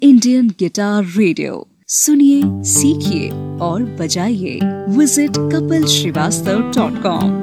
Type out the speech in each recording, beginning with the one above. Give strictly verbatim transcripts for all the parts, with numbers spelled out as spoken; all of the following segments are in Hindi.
इंडियन गिटार रेडियो, सुनिए, सीखिए और बजाइए। Visit Kapil Srivastava dot com.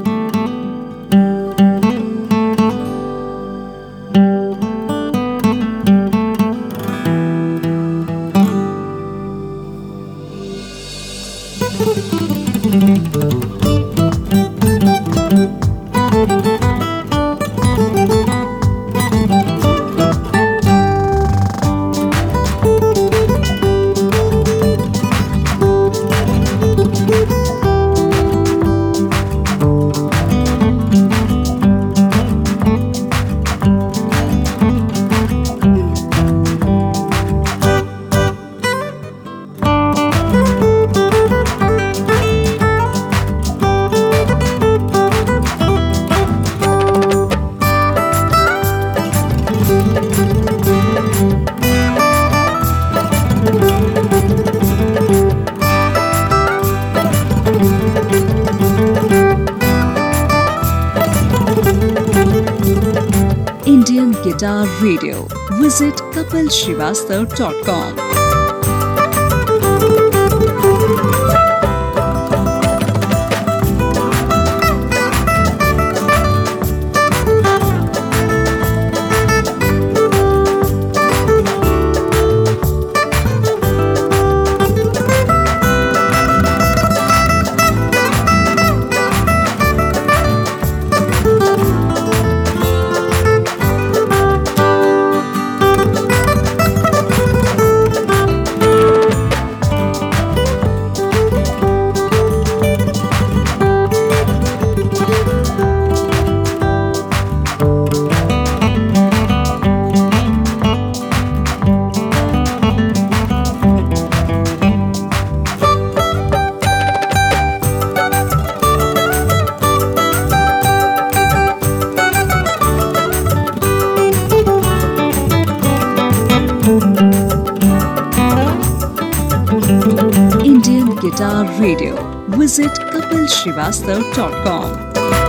Indian guitar radio, visit Kapil Srivastava dot com. Indian guitar radio, visit Kapil Srivastava dot com.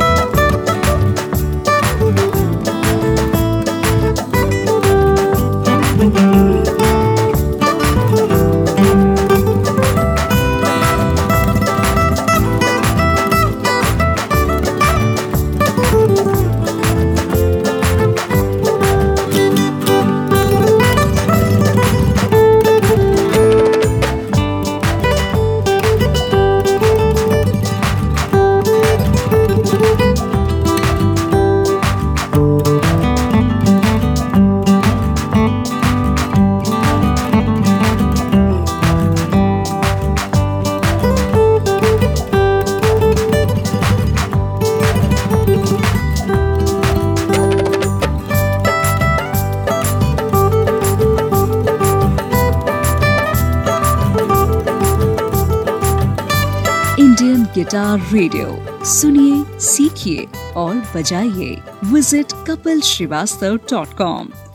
Indian guitar radio, सुनिए, सीखिए और बजाइए। Visit Kapil Srivastava dot com.